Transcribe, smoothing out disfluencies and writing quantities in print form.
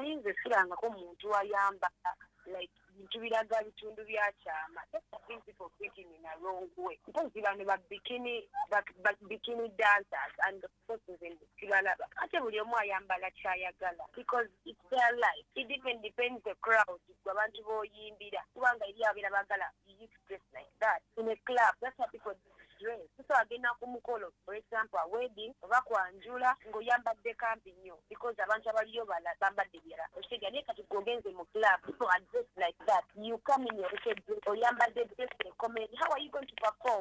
naye nze sirangako omuntu ayamba like bintu biraga bitundu byakyama. That's the principle thinking in a wrong way. Mpozi bano bikini dancers and the persons in the kibalaba. Ate buli omu ayambala kyayagala because it's their life. It even depends the crowd. Abantu boyimbira. Kubanga eri abira bagala you dress like that. In a club, that's how people dress. So agenda ku mukolo, for example, a wedding, oba kwanjula ng'oyambadde kampi nnyo because abantu abaliyo bambadde byera. Oshega ne kati gogenze mu club, people are dressed like that. You come in your dress, oyambadde dress in comedy. How are you going to perform?